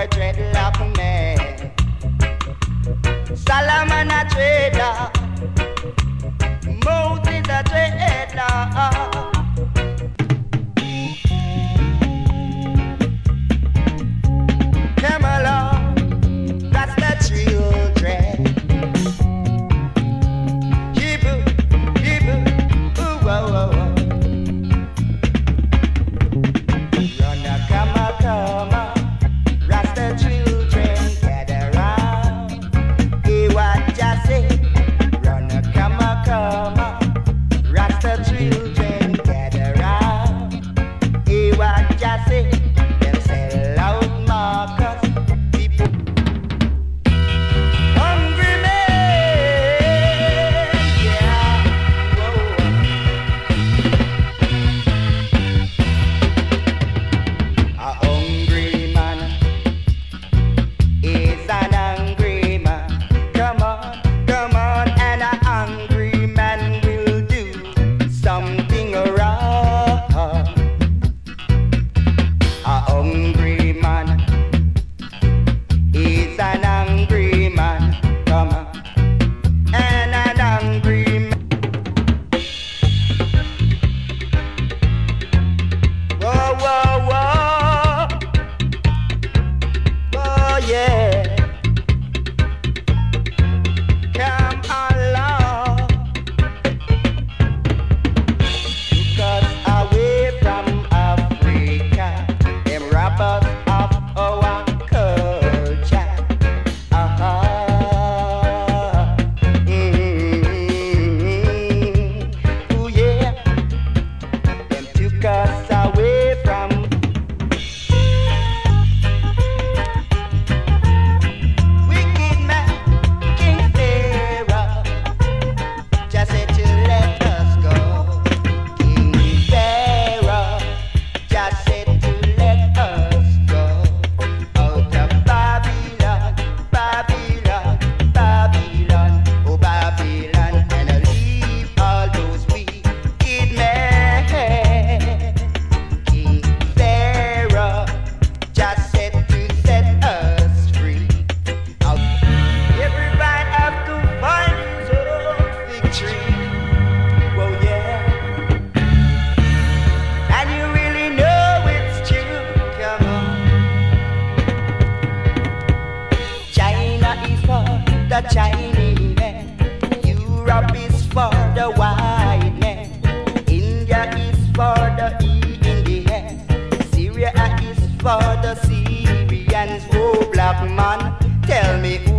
boy dreadlock man. Solomon a trader, Moses a trader. Come along, that's the children. Ooh, whoa, whoa, whoa. Run a come a, Rasta children gather round. Hey, what ya say? Run a come a, Rasta children gather round. Hey, what ya say? Them sell out Marcus. People hungry men, yeah. Whoa. A hungry man is an angry man. Come on, and a hungry man will do something wrong. A hungry man is an angry man. Come on, and an angry man. Whoa, whoa, whoa. Oh yeah, come along. Took us away from Africa, them robbers of our culture. Ooh yeah, them took us away from. Wicked man, King Pharaoh, just said to let us go. King Pharaoh, just said to let us go. Out of Babylon, Babylon, Babylon, oh Babylon, and leave all those wicked men. King Pharaoh, just said to set us free. Out. Everybody have to find his own victory. Whoa, yeah. And you really know it's true. Come on. China is for the Chinese man. Europe is for the white man. India is for the Indians. Syria is for the Syrians. Oh, black man, tell me who